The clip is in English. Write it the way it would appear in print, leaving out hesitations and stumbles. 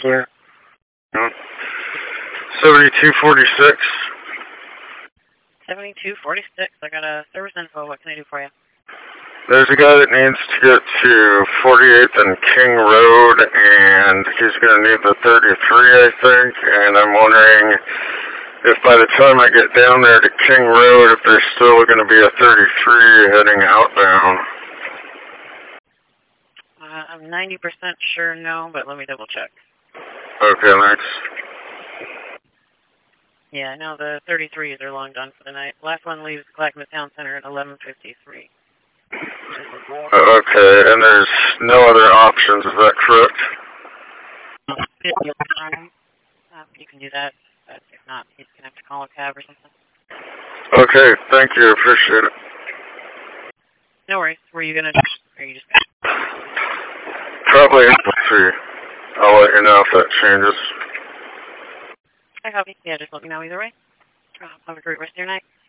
Yeah. 7246. 7246. I got a service info. What can I do for you? There's a guy that needs to get to 48th and King Road, and he's going to need the 33, I think, and I'm wondering if by the time I get down there to King Road, if there's still going to be a 33 heading outbound. I'm 90% sure no, but let me double check. Okay, thanks. Yeah, no, the 33s are long done for the night. Last one leaves Clackamas Town Center at 11:53. Okay, and there's no other options, is that correct? You can do that, but if not, he's going to have to call a cab or something. Okay, thank you, appreciate it. No worries. Were you going to, or you just... Probably see. I'll let you know if that changes. I copy. Yeah, just let me know either way. Have a great rest of your night.